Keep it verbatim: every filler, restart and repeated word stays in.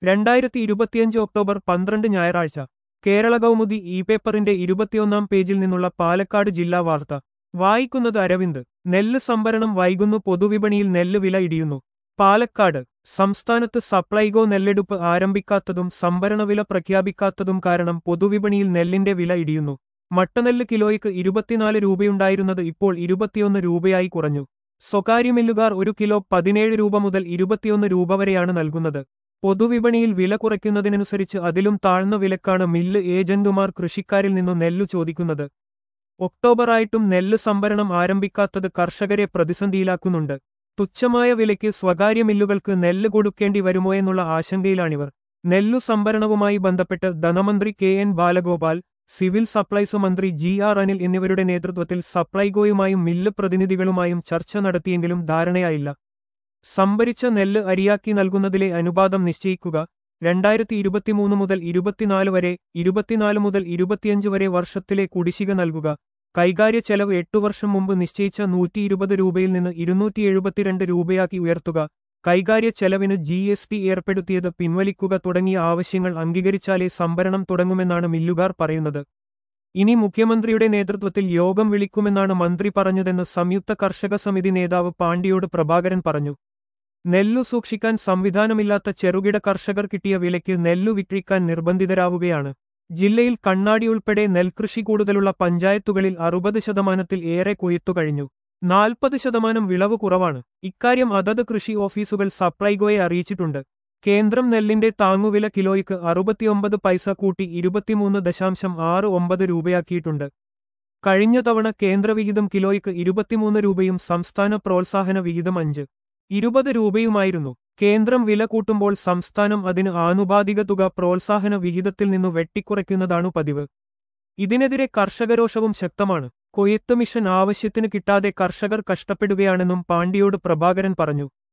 രണ്ടായിരത്തി ഇരുപത്തിയഞ്ച് ഒക്ടോബർ പന്ത്രണ്ട് ഞായറാഴ്ച കേരള കൗമുദി ഇ പേപ്പറിന്റെ ഇരുപത്തിയൊന്നാം പേജിൽ നിന്നുള്ള പാലക്കാട് ജില്ലാ വാർത്ത വായിക്കുന്നത് അരവിന്ദ്. നെല്ല് സംഭരണം വൈകുന്നു, പൊതുവിപണിയിൽ നെല്ല് വില ഇടിയുന്നു. പാലക്കാട് സംസ്ഥാനത്ത് സപ്ലൈകോ നെല്ലെടുപ്പ് ആരംഭിക്കാത്തതും സംഭരണവില പ്രഖ്യാപിക്കാത്തതും കാരണം പൊതുവിപണിയിൽ നെല്ലിന്റെ വില ഇടിയുന്നു. മട്ടനെല്ല് കിലോയ്ക്ക് ഇരുപത്തിനാല് രൂപയുണ്ടായിരുന്നത് ഇപ്പോൾ ഇരുപത്തിയൊന്ന് രൂപയായി കുറഞ്ഞു. സ്വകാര്യ മില്ലുകാർ ഒരു കിലോ പതിനേഴ് രൂപ മുതൽ ഇരുപത്തിയൊന്ന് രൂപ വരെയാണ് നൽകുന്നത്. പൊതുവിപണിയിൽ വില കുറയ്ക്കുന്നതിനനുസരിച്ച് അതിലും താഴ്ന്ന വിലക്കാണ് മില്ല് ഏജന്റുമാർ കൃഷിക്കാരിൽ നിന്നു നെല്ലു ചോദിക്കുന്നത്. ഒക്ടോബറായിട്ടും നെല്ല് സംഭരണം ആരംഭിക്കാത്തത് കർഷകരെ പ്രതിസന്ധിയിലാക്കുന്നുണ്ട്. തുച്ഛമായ വിലയ്ക്ക് സ്വകാര്യ മില്ലുകൾക്ക് നെല്ല് കൊടുക്കേണ്ടി വരുമോയെന്നുള്ള ആശങ്കയിലാണിവർ. നെല്ലു സംഭരണവുമായി ബന്ധപ്പെട്ട് ധനമന്ത്രി K N Balagopal, civil supplies മന്ത്രി ജി ആർ അനിൽ എന്നിവരുടെ നേതൃത്വത്തിൽ സപ്ലൈകോയുമായും മില്ല് പ്രതിനിധികളുമായും ചർച്ച നടത്തിയെങ്കിലും ധാരണയായില്ല. സംഭരിച്ച നെല്ല് അരിയാക്കി നൽകുന്നതിലെ അനുപാതം നിശ്ചയിക്കുക, രണ്ടായിരത്തി ഇരുപത്തിമൂന്ന് മുതൽ ഇരുപത്തിനാല് വരെ, ഇരുപത്തിനാല് മുതൽ ഇരുപത്തിയഞ്ച് വരെ വർഷത്തിലെ കുടിശ്ശിക നൽകുക, കൈകാര്യ ചെലവ് എട്ടു വർഷം മുമ്പ് നിശ്ചയിച്ച നൂറ്റി ഇരുപത് രൂപയിൽ നിന്ന് ഇരുന്നൂറ്റി എഴുപത്തിരണ്ട് രൂപയാക്കി ഉയർത്തുക, കൈകാര്യ ചെലവിന് ജി എസ് ടി ഏർപ്പെടുത്തിയത് പിൻവലിക്കുക തുടങ്ങിയ ആവശ്യങ്ങൾ അംഗീകരിച്ചാലേ സംഭരണം തുടങ്ങുമെന്നാണ് മില്ലുകാർ പറയുന്നത്. ഇനി മുഖ്യമന്ത്രിയുടെ നേതൃത്വത്തിൽ യോഗം വിളിക്കുമെന്നാണ് മന്ത്രി പറഞ്ഞതെന്ന് സംയുക്ത കർഷക സമിതി നേതാവ് പാണ്ടിയോട് പ്രഭാകരൻ പറഞ്ഞു. നെല്ലു സൂക്ഷിക്കാൻ സംവിധാനമില്ലാത്ത ചെറുകിട കർഷകർ കിട്ടിയ വിലയ്ക്ക് നെല്ലു വിക്രിക്കാൻ നിർബന്ധിതരാവുകയാണ്. ജില്ലയിൽ കണ്ണാടി ഉൾപ്പെടെ നെൽകൃഷി കൂടുതലുള്ള പഞ്ചായത്തുകളിൽ അറുപത് ശതമാനത്തിൽ ഏറെ കൊയ്ത്തു കഴിഞ്ഞു. നാൽപ്പത് ശതമാനം വിളവ് കുറവാണ്. ഇക്കാര്യം അതത് കൃഷി ഓഫീസുകൾ സപ്ലൈകോയെ അറിയിച്ചിട്ടുണ്ട്. കേന്ദ്രം നെല്ലിന്റെ താങ്ങുവില കിലോയ്ക്ക് അറുപത്തിയൊമ്പത് പൈസ കൂട്ടി ഇരുപത്തിമൂന്ന് ദശാംശം ആറ് ഒമ്പത് രൂപയാക്കിയിട്ടുണ്ട്. കഴിഞ്ഞ തവണ കേന്ദ്രവിഹിതം കിലോയ്ക്ക് ഇരുപത്തിമൂന്ന് രൂപയും സംസ്ഥാന പ്രോത്സാഹന വിഹിതം അഞ്ച് ഇരുപത് രൂപയുമായിരുന്നു. കേന്ദ്രം വില കൂട്ടുമ്പോൾ സംസ്ഥാനം അതിന് ആനുപാതിക തുക പ്രോത്സാഹന വിഹിതത്തിൽ നിന്നു വെട്ടിക്കുറയ്ക്കുന്നതാണു പതിവ്. ഇതിനെതിരെ കർഷകരോഷവും ശക്തമാണ്. കൊയ്ത്ത് മിഷൻ ആവശ്യത്തിന് കിട്ടാതെ കർഷകർ കഷ്ടപ്പെടുകയാണെന്നും പാണ്ടിയോട് പ്രഭാകരൻ പറഞ്ഞു.